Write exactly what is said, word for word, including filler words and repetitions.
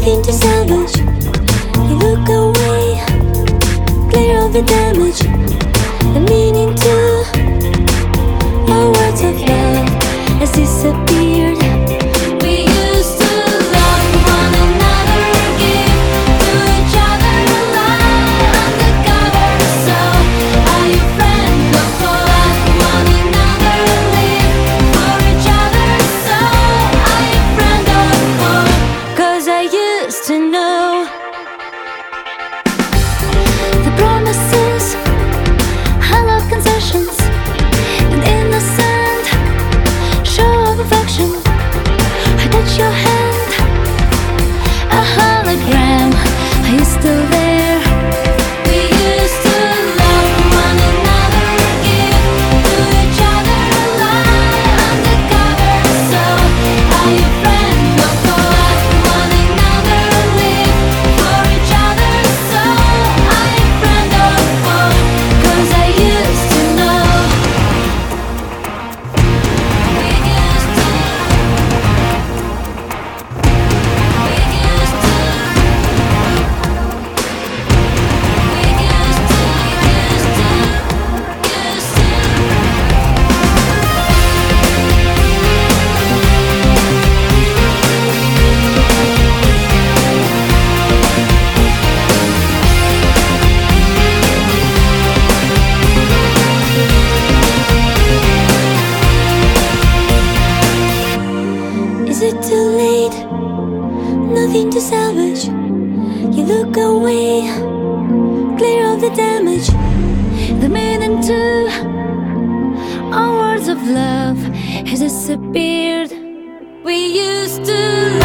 nothing to salvage. You look away, clear of the damage, the meaning to our words of love has disappeared. We used to love one another, give to each other, lie undercover. So are you friends before one another, live for each other? So are you friend or foe? 'Cause I used to know the promises, hollow concessions, an innocent show of affection. I touch your hand, a hologram. Are you still there? We used to love one another, give to each other, lie undercover. So are you friends before one another, live for each other? So are you friend or foe? 'Cause I used to know. We used to. We used to. We used to. Used to. Used to. Is it too late? Nothing to salvage. You look away, clear of the damage, the meaning to our words of love has disappeared. We used to